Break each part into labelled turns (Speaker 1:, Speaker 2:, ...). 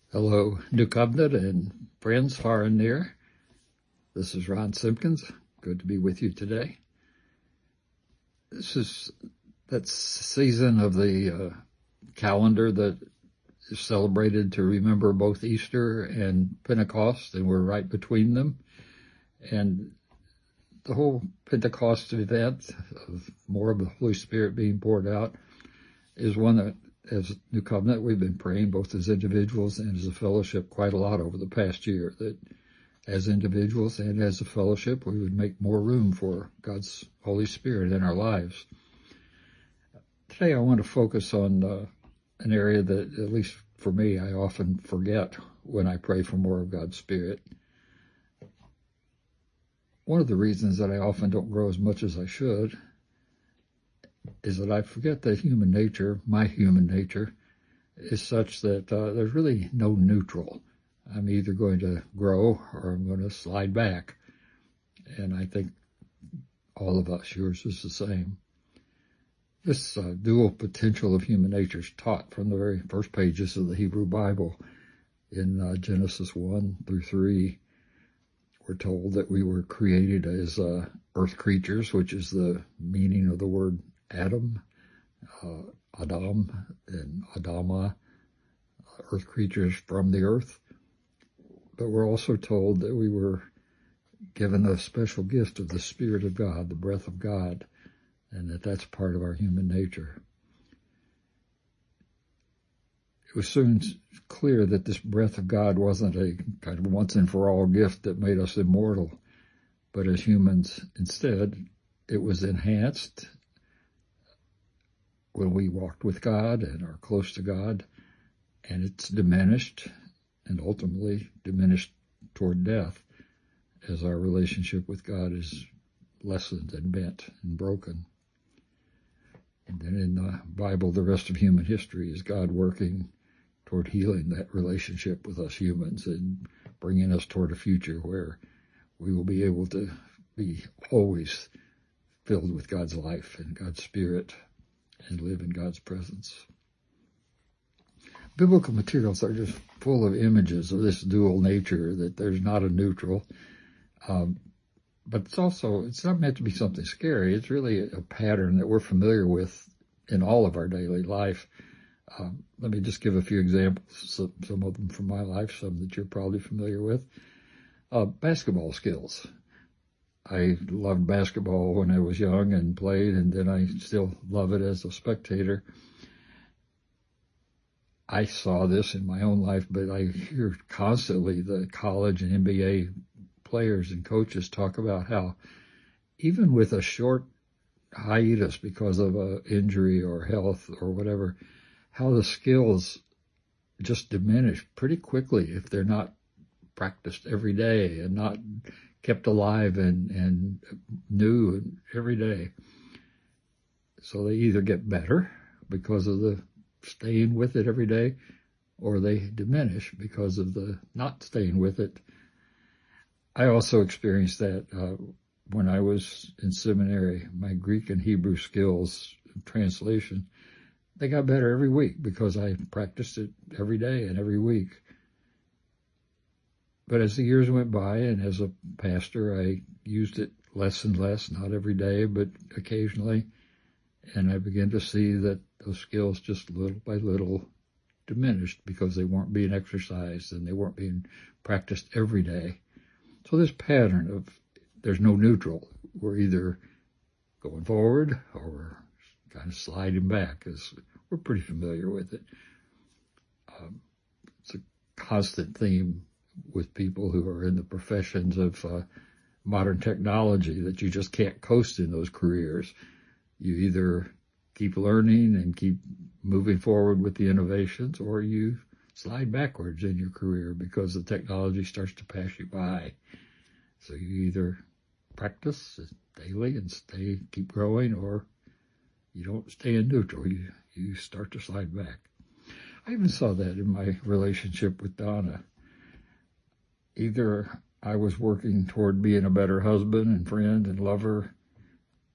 Speaker 1: Hello, New Covenant and friends far and near. This is Ron Simpkins. Good to be with you today. This is that season of the calendar that is celebrated to remember both Easter and Pentecost, and we're right between them. And the whole Pentecost event of more of the Holy Spirit being poured out is one that, as New Covenant, we've been praying both as individuals and as a fellowship quite a lot over the past year, that as individuals and as a fellowship, we would make more room for God's Holy Spirit in our lives. Today, I want to focus on an area that, at least for me, I often forget when I pray for more of God's Spirit. One of the reasons that I often don't grow as much as I should is that I forget that human nature, my human nature, is such that there's really no neutral. I'm either going to grow or I'm going to slide back. And I think all of us, yours is the same. This dual potential of human nature is taught from the very first pages of the Hebrew Bible. In Genesis 1-3, we're told that we were created as earth creatures, which is the meaning of the word Adam, Adam, and Adama, earth creatures from the earth. But we're also told that we were given a special gift of the Spirit of God, the breath of God, and that that's part of our human nature. It was soon clear that this breath of God wasn't a kind of once-and-for-all gift that made us immortal, but as humans, instead, it was enhanced when we walked with God and are close to God, and it's diminished and ultimately diminished toward death as our relationship with God is lessened and bent and broken. And then in the Bible, the rest of human history is God working toward healing that relationship with us humans and bringing us toward a future where we will be able to be always filled with God's life and God's Spirit and live in God's presence. Biblical materials are just full of images of this dual nature, that there's not a neutral. But it's not meant to be something scary. It's really a pattern that we're familiar with in all of our daily life. Let me just give a few examples, some of them from my life, some that you're probably familiar with. Basketball skills. I loved basketball when I was young and played, and then I still love it as a spectator. I saw this in my own life, but I hear constantly the college and NBA players and coaches talk about how even with a short hiatus because of an injury or health or whatever, how the skills just diminish pretty quickly if they're not practiced every day and not kept alive and new every day. So they either get better because of the staying with it every day, or they diminish because of the not staying with it. I also experienced that when I was in seminary. My Greek and Hebrew skills, translation, they got better every week because I practiced it every day and every week. But as the years went by, and as a pastor, I used it less and less, not every day, but occasionally. And I began to see that those skills just little by little diminished because they weren't being exercised and they weren't being practiced every day. So this pattern of there's no neutral. We're either going forward or we're kind of sliding back, as we're pretty familiar with it. It's a constant theme with people who are in the professions of modern technology, that you just can't coast in those careers. You either keep learning and keep moving forward with the innovations, or you slide backwards in your career because the technology starts to pass you by. So you either practice daily and keep growing, or you don't stay in neutral. You start to slide back. I even saw that in my relationship with Donna. Either I was working toward being a better husband and friend and lover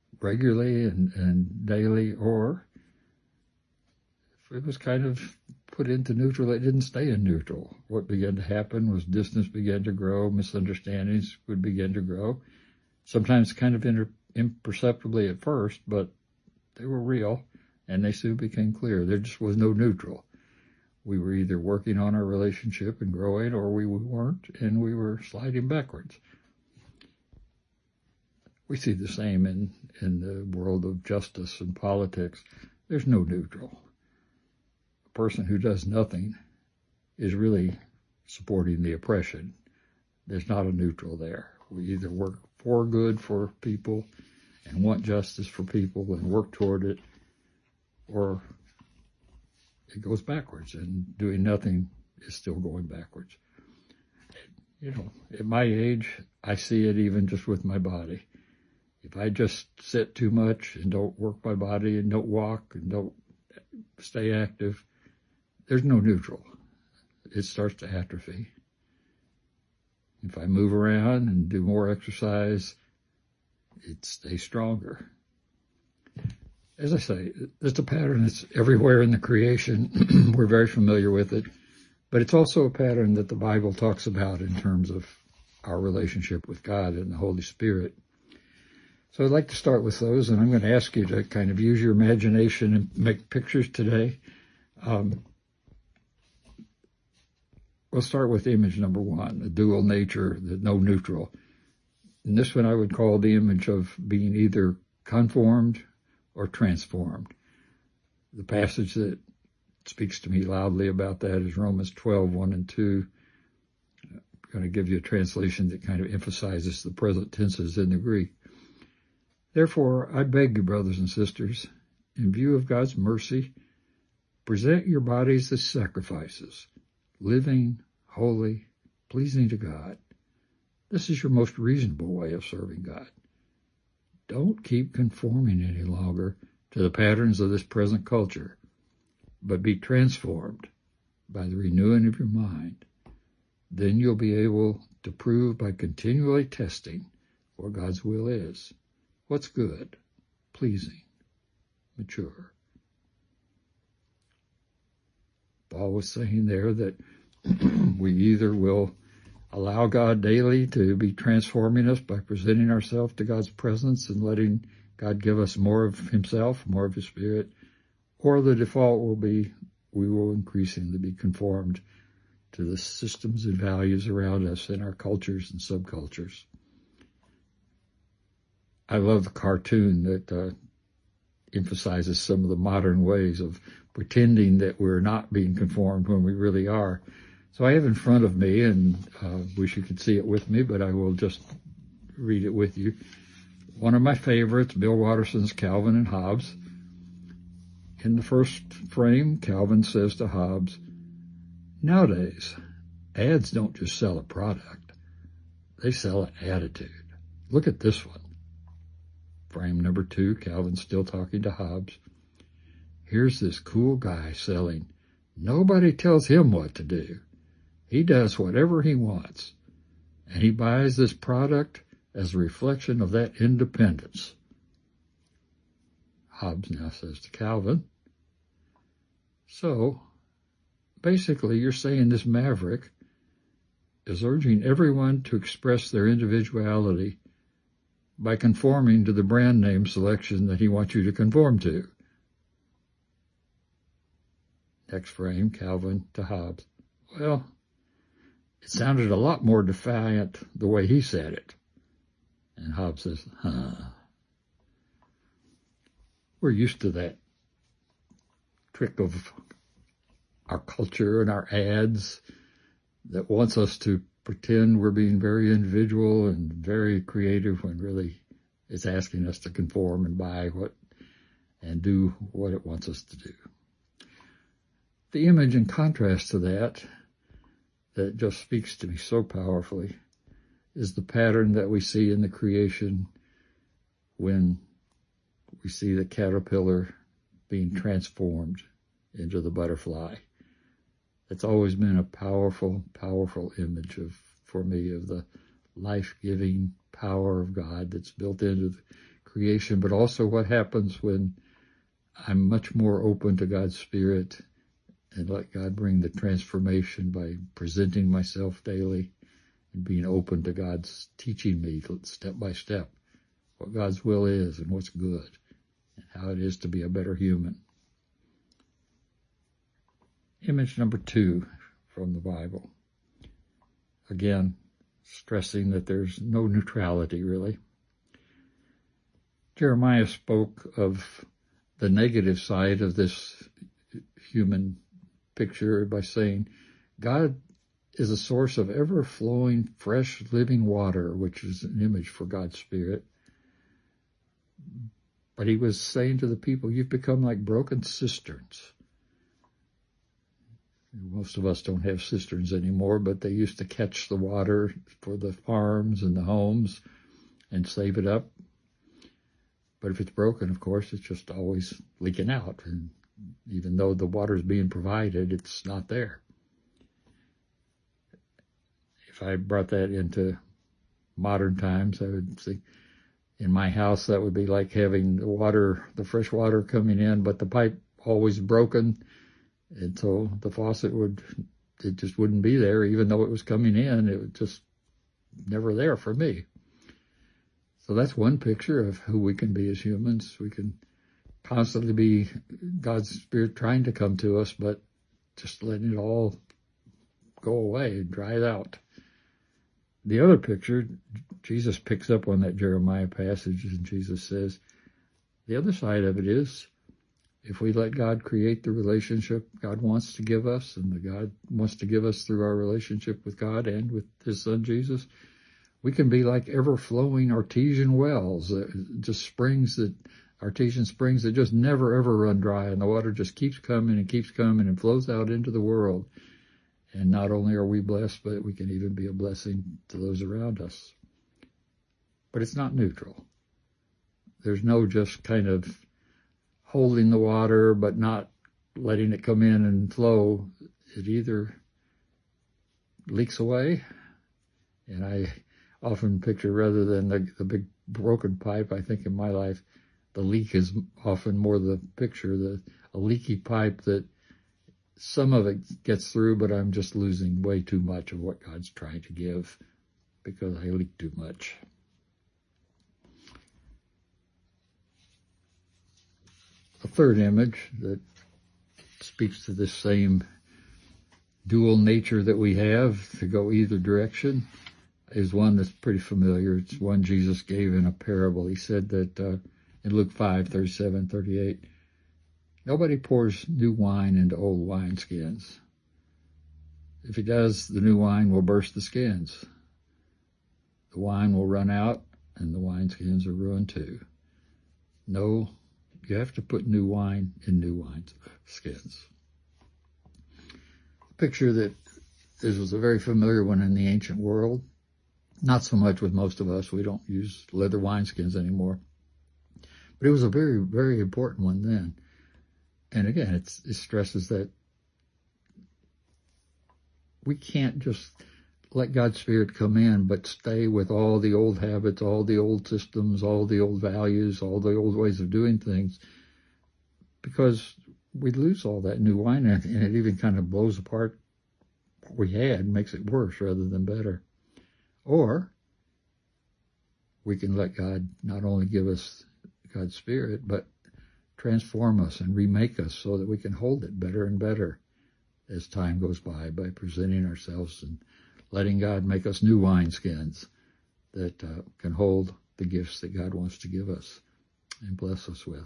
Speaker 1: regularly and daily, or it was kind of put into neutral, it didn't stay in neutral. What began to happen was distance began to grow, misunderstandings would begin to grow, sometimes kind of imperceptibly at first, but they were real, and they soon became clear. There just was no neutral. We were either working on our relationship and growing, or we weren't, and we were sliding backwards. We see the same in the world of justice and politics. There's no neutral. A person who does nothing is really supporting the oppression. There's not a neutral there. We either work for good for people and want justice for people and work toward it, or it goes backwards, and doing nothing is still going backwards. At my age, I see it even just with my body. If I just sit too much and don't work my body and don't walk and don't stay active, there's no neutral. It starts to atrophy. If I move around and do more exercise, it stays stronger. As I say, it's a pattern that's everywhere in the creation. We're very familiar with it. But it's also a pattern that the Bible talks about in terms of our relationship with God and the Holy Spirit. So I'd like to start with those, and I'm going to ask you to kind of use your imagination and make pictures today. We'll start with image number one, the dual nature, the no neutral. And this one I would call the image of being either conformed or transformed. The passage that speaks to me loudly about that is Romans 12:1-2. I'm going to give you a translation that kind of emphasizes the present tenses in the Greek. Therefore, I beg you, brothers and sisters, in view of God's mercy, present your bodies as sacrifices, living, holy, pleasing to God. This is your most reasonable way of serving God. Don't keep conforming any longer to the patterns of this present culture, but be transformed by the renewing of your mind. Then you'll be able to prove by continually testing what God's will is, what's good, pleasing, mature. Paul was saying there that we either will allow God daily to be transforming us by presenting ourselves to God's presence and letting God give us more of himself, more of his Spirit, or the default will be we will increasingly be conformed to the systems and values around us in our cultures and subcultures. I love the cartoon that emphasizes some of the modern ways of pretending that we're not being conformed when we really are. So I have in front of me, and wish you could see it with me, but I will just read it with you. One of my favorites, Bill Watterson's Calvin and Hobbes. In the first frame, Calvin says to Hobbes, nowadays, ads don't just sell a product, they sell an attitude. Look at this one. Frame number 2, Calvin's still talking to Hobbes. Here's this cool guy selling. Nobody tells him what to do. He does whatever he wants. And he buys this product as a reflection of that independence. Hobbes now says to Calvin, so, basically you're saying this maverick is urging everyone to express their individuality by conforming to the brand name selection that he wants you to conform to. Next frame, Calvin to Hobbes. Well, it sounded a lot more defiant the way he said it. And Hobbes says, We're used to that trick of our culture and our ads that wants us to pretend we're being very individual and very creative when really it's asking us to conform and buy what and do what it wants us to do. The image in contrast to that just speaks to me so powerfully is the pattern that we see in the creation when we see the caterpillar being transformed into the butterfly. It's always been a powerful, powerful image for me of the life-giving power of God that's built into the creation, but also what happens when I'm much more open to God's Spirit and let God bring the transformation by presenting myself daily and being open to God's teaching me step by step what God's will is and what's good and how it is to be a better human. Image number 2 from the Bible. Again, stressing that there's no neutrality, really. Jeremiah spoke of the negative side of this human picture by saying, God is a source of ever-flowing, fresh, living water, which is an image for God's Spirit. But he was saying to the people, you've become like broken cisterns. Most of us don't have cisterns anymore, but they used to catch the water for the farms and the homes and save it up. But if it's broken, of course, it's just always leaking out. And even though the water is being provided, it's not there. If I brought that into modern times, I would say in my house, that would be like having the fresh water coming in, but the pipe always broken. And so the faucet it just wouldn't be there, even though it was coming in. It was just never there for me. So that's one picture of who we can be as humans. We can constantly be God's Spirit trying to come to us, but just letting it all go away and dry it out. The other picture, Jesus picks up on that Jeremiah passage, and Jesus says, the other side of it is, if we let God create the relationship God wants to give us, and that God wants to give us through our relationship with God and with his son Jesus, we can be like ever-flowing artesian wells, just artesian springs that just never, ever run dry, and the water just keeps coming and flows out into the world. And not only are we blessed, but we can even be a blessing to those around us. But it's not neutral. There's no just kind of holding the water but not letting it come in and flow. It either leaks away, and I often picture, rather than the big broken pipe, I think in my life, the leak is often more the picture, a leaky pipe that some of it gets through, but I'm just losing way too much of what God's trying to give because I leak too much. A third image that speaks to this same dual nature that we have to go either direction is one that's pretty familiar. It's one Jesus gave in a parable. He said that in Luke 5:37-38, nobody pours new wine into old wineskins. If he does, the new wine will burst the skins. The wine will run out, and the wineskins are ruined too. No, you have to put new wine in new wineskins. A picture that was a very familiar one in the ancient world. Not so much with most of us. We don't use leather wineskins anymore. But it was a very, very important one then. And again, it stresses that we can't just let God's Spirit come in, but stay with all the old habits, all the old systems, all the old values, all the old ways of doing things, because we lose all that new wine, and it even kind of blows apart what we had, makes it worse rather than better. Or we can let God not only give us God's Spirit, but transform us and remake us so that we can hold it better and better as time goes by presenting ourselves and letting God make us new wineskins that can hold the gifts that God wants to give us and bless us with.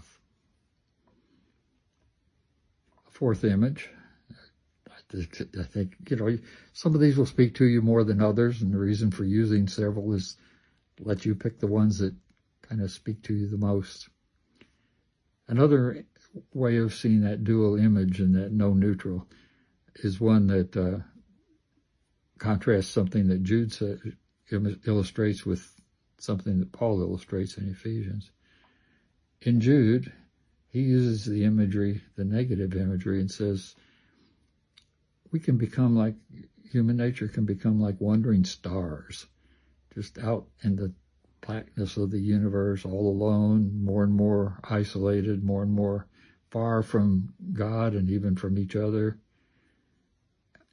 Speaker 1: A fourth image, I think, some of these will speak to you more than others, and the reason for using several is let you pick the ones that kind of speak to you the most. Another way of seeing that dual image and that no neutral is one that contrasts something that Jude illustrates with something that Paul illustrates in Ephesians. In Jude, he uses the imagery, the negative imagery, and says, human nature can become like wandering stars, just out in the blackness of the universe, all alone, more and more isolated, more and more far from God and even from each other.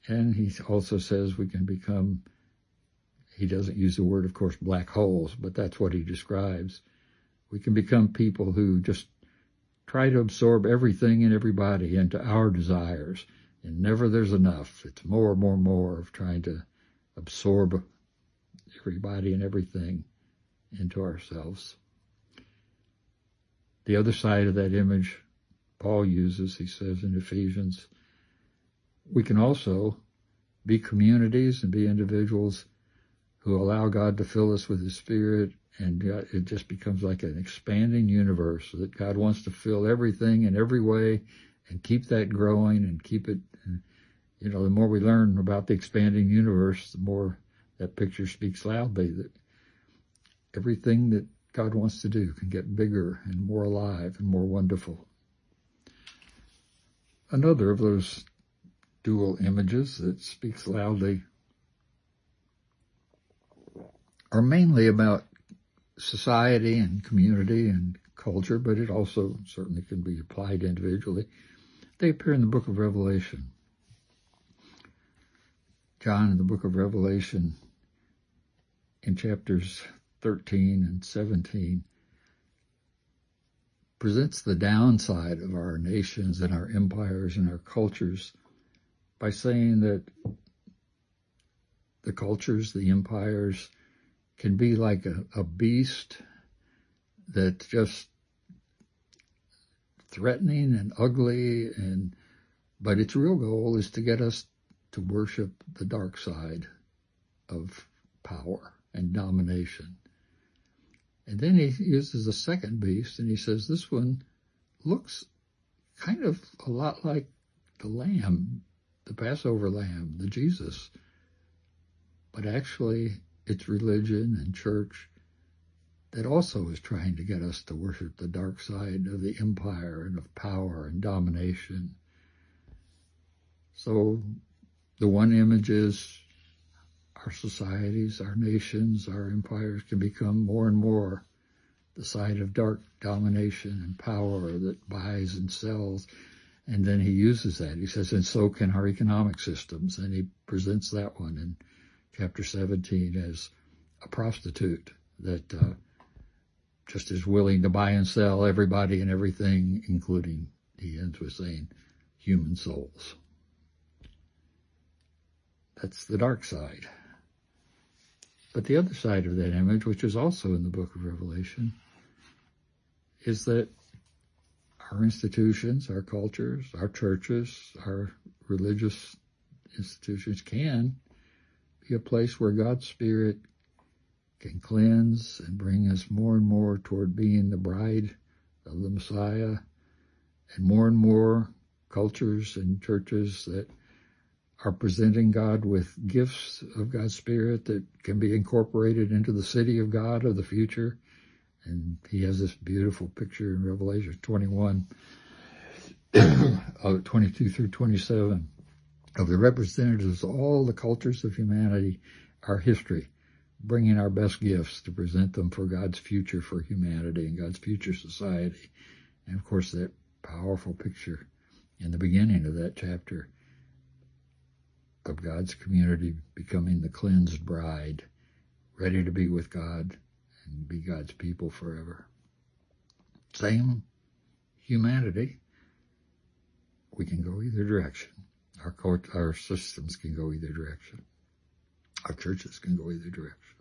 Speaker 1: And he also says we can become, he doesn't use the word, of course, black holes, but that's what he describes. We can become people who just try to absorb everything and everybody into our desires, and never there's enough. It's more of trying to absorb everybody and everything into ourselves. The other side of that image Paul uses, he says in Ephesians, we can also be communities and be individuals who allow God to fill us with His Spirit, and it just becomes like an expanding universe that God wants to fill everything in every way and keep that growing and keep it, you know, the more we learn about the expanding universe, the more that picture speaks loudly that everything that God wants to do can get bigger and more alive and more wonderful. Another of those dual images that speaks loudly are mainly about society and community and culture, but it also certainly can be applied individually. They appear in the book of Revelation. John in the book of Revelation in chapters 13 and 17 presents the downside of our nations and our empires and our cultures by saying that the cultures, the empires, can be like a beast that's just threatening and ugly, but its real goal is to get us to worship the dark side of power and domination. And then he uses a second beast, and he says this one looks kind of a lot like the lamb, the Passover lamb, the Jesus. But actually, it's religion and church that also is trying to get us to worship the dark side of the empire and of power and domination. So the one image is our societies, our nations, our empires can become more and more the side of dark domination and power that buys and sells. And then he uses that. He says, and so can our economic systems. And he presents that one in chapter 17 as a prostitute that just is willing to buy and sell everybody and everything, including, he ends with saying, human souls. That's the dark side. But the other side of that image, which is also in the book of Revelation, is that our institutions, our cultures, our churches, our religious institutions can be a place where God's Spirit can cleanse and bring us more and more toward being the bride of the Messiah, and more cultures and churches that are presenting God with gifts of God's Spirit that can be incorporated into the city of God of the future. And he has this beautiful picture in Revelation 21, 22 through 27, of the representatives of all the cultures of humanity, our history, bringing our best gifts to present them for God's future for humanity and God's future society. And of course, that powerful picture in the beginning of that chapter of God's community becoming the cleansed bride, ready to be with God and be God's people forever. Same humanity. We can go either direction. Our systems can go either direction. Our churches can go either direction.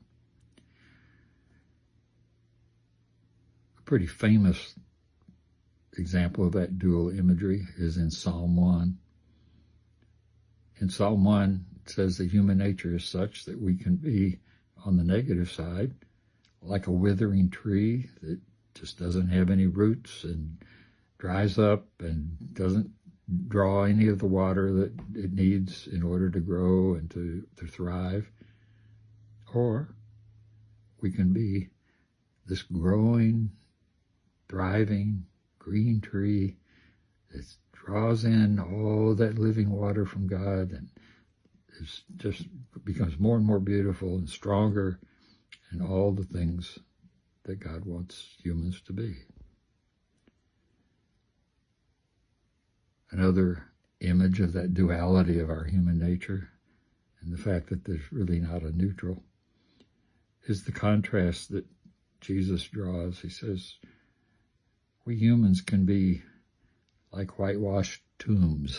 Speaker 1: A pretty famous example of that dual imagery is in Psalm 1. In Psalm 1, it says the human nature is such that we can be, on the negative side, like a withering tree that just doesn't have any roots and dries up and doesn't draw any of the water that it needs in order to grow and to thrive. Or we can be this growing, thriving, green tree that draws in all that living water from God and just becomes more and more beautiful and stronger and all the things that God wants humans to be. Another image of that duality of our human nature and the fact that there's really not a neutral is the contrast that Jesus draws. He says, we humans can be like whitewashed tombs.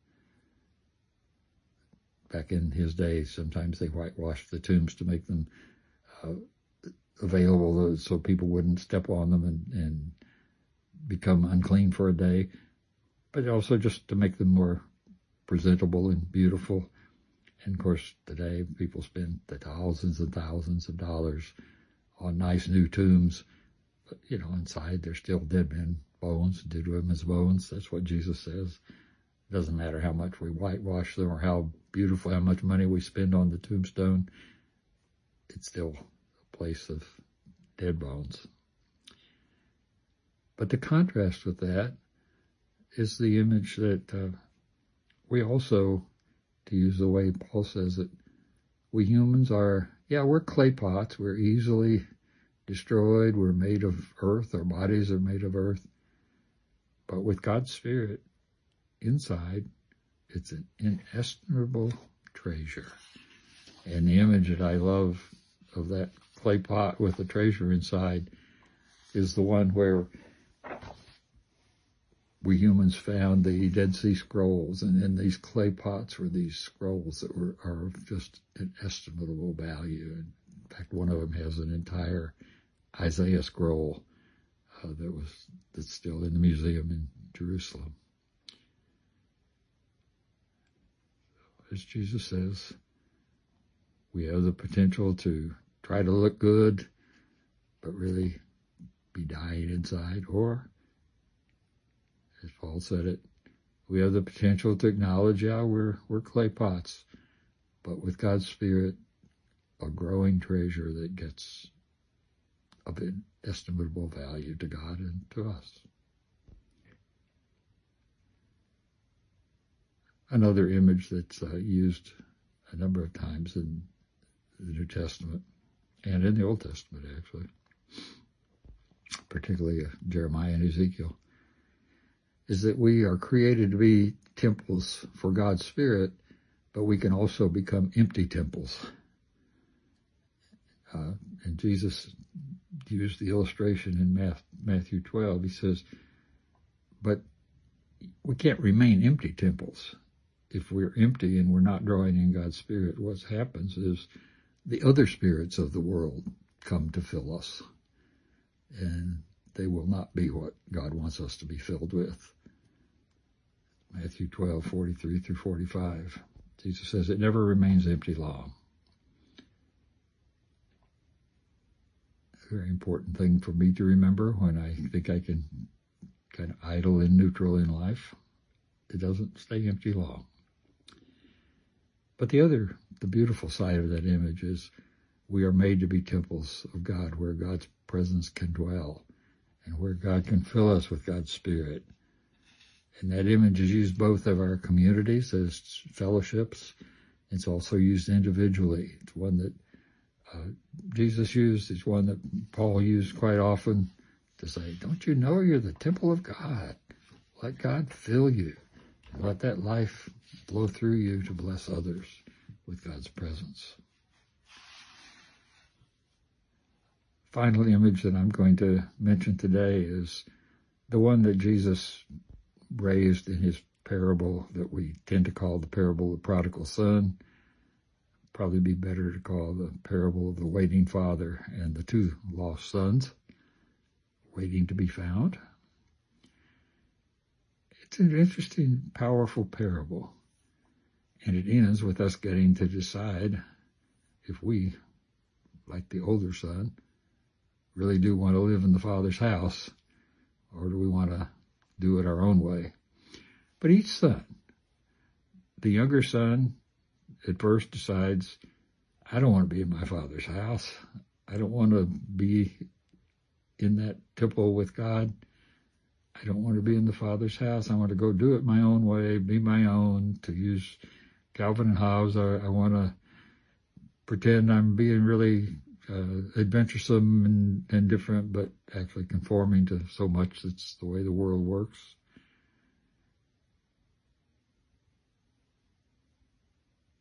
Speaker 1: Back in his day, sometimes they whitewashed the tombs to make them available so people wouldn't step on them and become unclean for a day, but also just to make them more presentable and beautiful. And of course, today people spend the thousands and thousands of dollars on nice new tombs, but inside they're still dead men bones, dead women's bones. That's what Jesus says. It doesn't matter how much we whitewash them or how beautiful, how much money we spend on the tombstone. It's still a place of dead bones. But the contrast with that is the image that we also, to use the way Paul says it, we humans are, we're clay pots. We're easily destroyed. We're made of earth. Our bodies are made of earth. But with God's Spirit inside, it's an inestimable treasure. And the image that I love of that clay pot with the treasure inside is the one where we humans found the Dead Sea Scrolls, and in these clay pots were these scrolls that are of just inestimable value. In fact, one of them has an entire Isaiah scroll that's still in the museum in Jerusalem. As Jesus says, we have the potential to try to look good, but really be dying inside. Or, as Paul said it, we have the potential to acknowledge, we're clay pots, but with God's Spirit, a growing treasure that gets of inestimable value to God and to us. Another image that's used a number of times in the New Testament and in the Old Testament, actually, particularly Jeremiah and Ezekiel, is that we are created to be temples for God's Spirit, but we can also become empty temples. And Jesus used the illustration in Matthew 12. He says, but we can't remain empty temples. If we're empty and we're not drawing in God's Spirit, what happens is the other spirits of the world come to fill us. And they will not be what God wants us to be filled with. Matthew 12, 43 through 45. Jesus says it never remains empty long. A very important thing for me to remember when I think I can kind of idle and neutral in life. It doesn't stay empty long. But the beautiful side of that image is we are made to be temples of God, where God's presence can dwell and where God can fill us with God's Spirit. And that image is used both of our communities as fellowships. It's also used individually. It's one that Jesus used. It's one that Paul used quite often to say, don't you know you're the temple of God? Let God fill you. Let that life flow through you to bless others with God's presence. Final image that I'm going to mention today is the one that Jesus raised in his parable that we tend to call the parable of the prodigal son. Probably be better to call the parable of the waiting father and the two lost sons waiting to be found. It's an interesting, powerful parable. And it ends with us getting to decide if we, like the older son, really do want to live in the Father's house, or do we want to do it our own way? But each son, the younger son at first decides, I don't want to be in my Father's house. I don't want to be in that temple with God. I don't want to be in the Father's house. I want to go do it my own way, be my own. To use Calvin and Hobbes, I want to pretend I'm being really adventuresome and different, but actually conforming to so much that's the way the world works.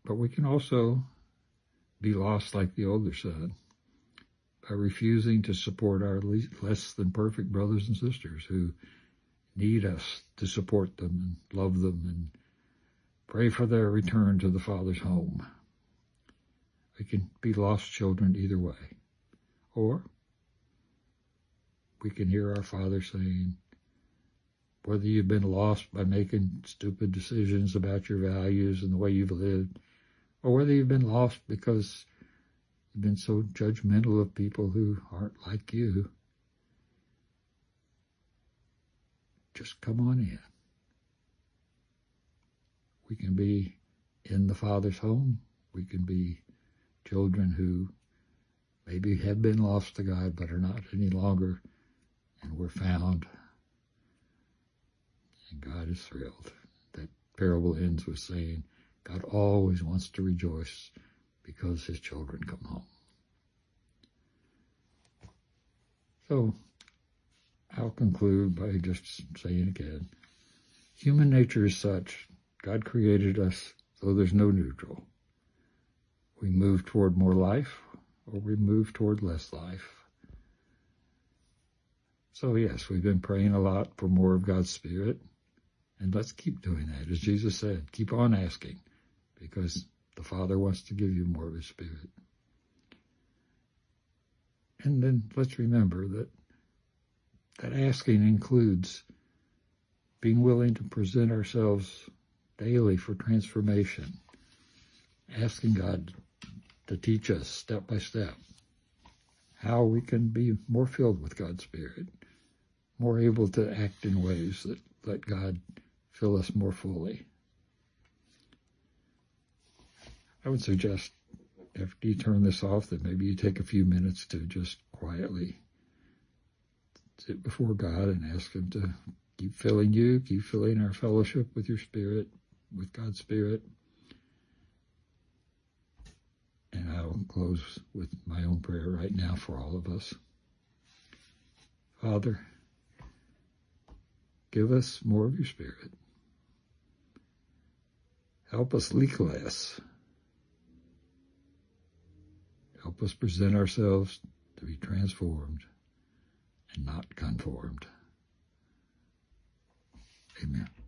Speaker 1: But we can also be lost like the older son by refusing to support our less than perfect brothers and sisters who need us to support them and love them and pray for their return to the Father's home. We can be lost children either way. Or we can hear our Father saying, whether you've been lost by making stupid decisions about your values and the way you've lived, or whether you've been lost because you've been so judgmental of people who aren't like you, just come on in. We can be in the Father's home. We can be children who maybe have been lost to God but are not any longer, and we're found. And God is thrilled. That parable ends with saying, God always wants to rejoice because his children come home. So I'll conclude by just saying again, human nature is such, God created us so there's no neutral. We move toward more life or we move toward less life. So yes, we've been praying a lot for more of God's Spirit, and let's keep doing that. As Jesus said, keep on asking, because the Father wants to give you more of his Spirit. And then let's remember that asking includes being willing to present ourselves daily for transformation, asking God to teach us step by step how we can be more filled with God's Spirit, more able to act in ways that let God fill us more fully. I would suggest after you turn this off that maybe you take a few minutes to just quietly sit before God and ask him to keep filling you, keep filling our fellowship with your Spirit, with God's Spirit. And I'll close with my own prayer right now for all of us. Father, give us more of your Spirit. Help us leak less. Help us present ourselves to be transformed and not conformed. Amen.